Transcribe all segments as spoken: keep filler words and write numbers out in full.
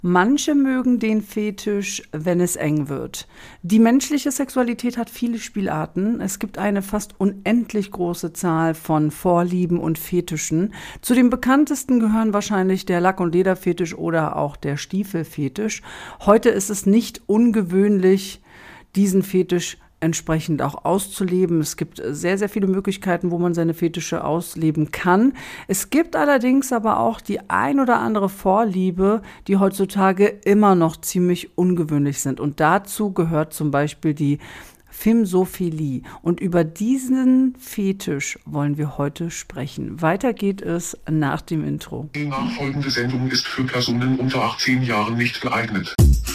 Manche mögen den Fetisch, wenn es eng wird. Die menschliche Sexualität hat viele Spielarten. Es gibt eine fast unendlich große Zahl von Vorlieben und Fetischen. Zu den bekanntesten gehören wahrscheinlich der Lack- und Lederfetisch oder auch der Stiefelfetisch. Heute ist es nicht ungewöhnlich, diesen Fetisch entsprechend auch auszuleben. Es gibt sehr, sehr viele Möglichkeiten, wo man seine Fetische ausleben kann. Es gibt allerdings aber auch die ein oder andere Vorliebe, die heutzutage immer noch ziemlich ungewöhnlich sind. Und dazu gehört zum Beispiel die Phimsophilie. Und über diesen Fetisch wollen wir heute sprechen. Weiter geht es nach dem Intro. Die nachfolgende Sendung ist für Personen unter achtzehn Jahren nicht geeignet.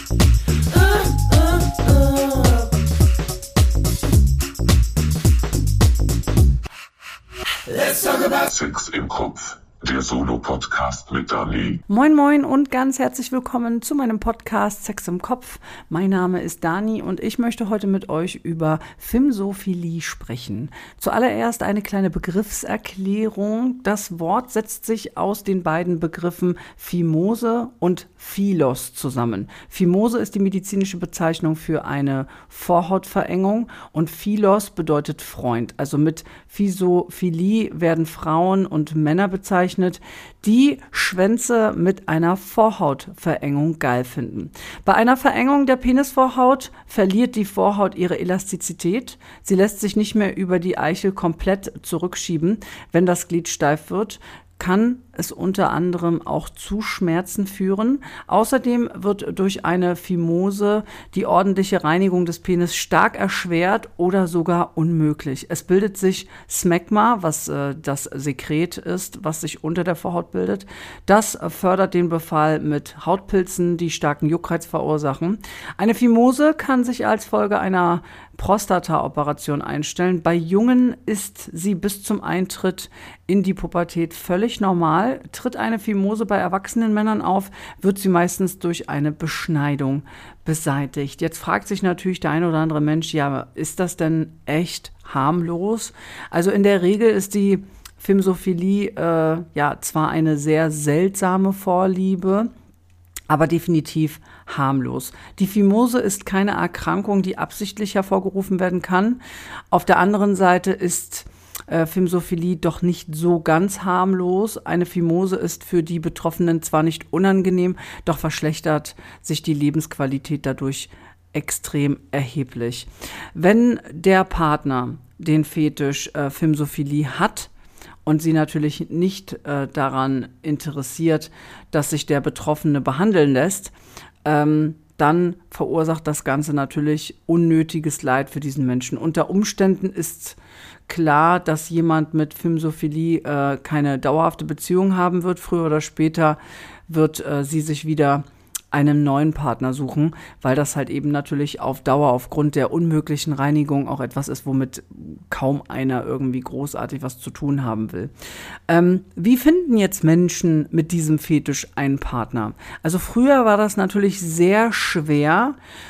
Let's talk about Sex im Kopf, der Solo-Podcast mit Dani. Moin moin und ganz herzlich willkommen zu meinem Podcast Sex im Kopf. Mein Name ist Dani und ich möchte heute mit euch über Phimsophilie sprechen. Zuallererst eine kleine Begriffserklärung. Das Wort setzt sich aus den beiden Begriffen Phimose und Philos zusammen. Phimose ist die medizinische Bezeichnung für eine Vorhautverengung und Philos bedeutet Freund. Also mit Phimsophilie werden Frauen und Männer bezeichnet, die Schwänze mit einer Vorhautverengung geil finden. Bei einer Verengung der Penisvorhaut verliert die Vorhaut ihre Elastizität. Sie lässt sich nicht mehr über die Eichel komplett zurückschieben. Wenn das Glied steif wird, kann es unter anderem auch zu Schmerzen führen. Außerdem wird durch eine Phimose die ordentliche Reinigung des Penis stark erschwert oder sogar unmöglich. Es bildet sich Smegma, was äh, das Sekret ist, was sich unter der Vorhaut bildet. Das fördert den Befall mit Hautpilzen, die starken Juckreiz verursachen. Eine Phimose kann sich als Folge einer Prostata-Operation einstellen. Bei Jungen ist sie bis zum Eintritt in die Pubertät völlig normal. Tritt eine Phimose bei erwachsenen Männern auf, wird sie meistens durch eine Beschneidung beseitigt. Jetzt fragt sich natürlich der ein oder andere Mensch, ja, ist das denn echt harmlos? Also in der Regel ist die Phimsophilie äh, ja zwar eine sehr seltsame Vorliebe, aber definitiv harmlos. Die Phimose ist keine Erkrankung, die absichtlich hervorgerufen werden kann. Auf der anderen Seite ist äh, Phimsophilie doch nicht so ganz harmlos. Eine Phimose ist für die Betroffenen zwar nicht unangenehm, doch verschlechtert sich die Lebensqualität dadurch extrem erheblich. Wenn der Partner den Fetisch äh, Phimsophilie hat, und sie natürlich nicht äh, daran interessiert, dass sich der Betroffene behandeln lässt, ähm, dann verursacht das Ganze natürlich unnötiges Leid für diesen Menschen. Unter Umständen ist klar, dass jemand mit Phimsophilie äh, keine dauerhafte Beziehung haben wird. Früher oder später wird äh, sie sich wieder einen neuen Partner suchen, weil das halt eben natürlich auf Dauer aufgrund der unmöglichen Reinigung auch etwas ist, womit kaum einer irgendwie großartig was zu tun haben will. Ähm, wie finden jetzt Menschen mit diesem Fetisch einen Partner? Also früher war das natürlich sehr schwer,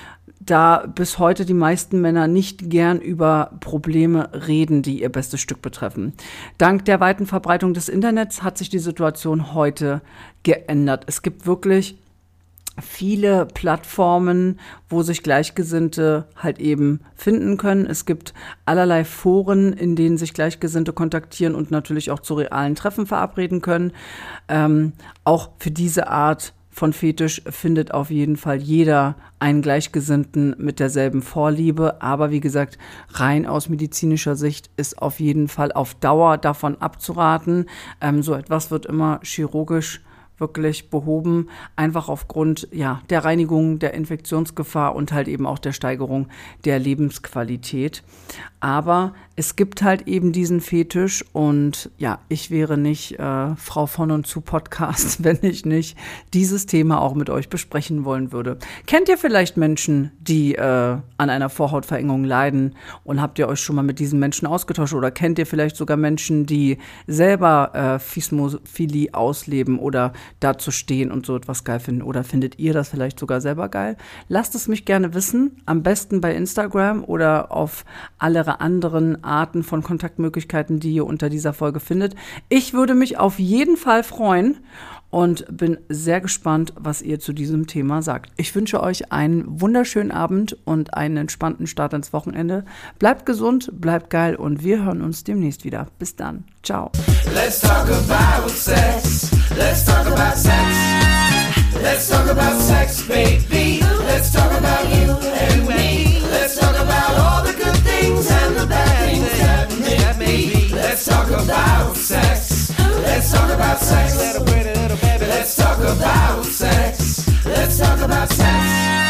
da bis heute die meisten Männer nicht gern über Probleme reden, die ihr bestes Stück betreffen. Dank der weiten Verbreitung des Internets hat sich die Situation heute geändert. Es gibt wirklich viele Plattformen, wo sich Gleichgesinnte halt eben finden können. Es gibt allerlei Foren, in denen sich Gleichgesinnte kontaktieren und natürlich auch zu realen Treffen verabreden können. Ähm, auch für diese Art von Fetisch findet auf jeden Fall jeder einen Gleichgesinnten mit derselben Vorliebe. Aber wie gesagt, rein aus medizinischer Sicht ist auf jeden Fall auf Dauer davon abzuraten. Ähm, so etwas wird immer chirurgisch wirklich behoben, einfach aufgrund ja der Reinigung, der Infektionsgefahr und halt eben auch der Steigerung der Lebensqualität. Aber es gibt halt eben diesen Fetisch und ja, ich wäre nicht äh, Frau von und zu Podcast, wenn ich nicht dieses Thema auch mit euch besprechen wollen würde. Kennt ihr vielleicht Menschen, die äh, an einer Vorhautverengung leiden und habt ihr euch schon mal mit diesen Menschen ausgetauscht oder kennt ihr vielleicht sogar Menschen, die selber äh, Phimsophilie ausleben oder dazu stehen und so etwas geil finden oder findet ihr das vielleicht sogar selber geil? Lasst es mich gerne wissen, am besten bei Instagram oder auf alle anderen Arten von Kontaktmöglichkeiten, die ihr unter dieser Folge findet. Ich würde mich auf jeden Fall freuen und bin sehr gespannt, was ihr zu diesem Thema sagt. Ich wünsche euch einen wunderschönen Abend und einen entspannten Start ins Wochenende. Bleibt gesund, bleibt geil und wir hören uns demnächst wieder. Bis dann. Ciao. Let's talk about sex. Let's talk about sex. Let's talk about sex, baby. Let's talk about you and me. Let's talk about all the good things and the bad things that may be. Let's talk about sex. Let's talk about sex. Let's talk about sex. Let's talk about sex.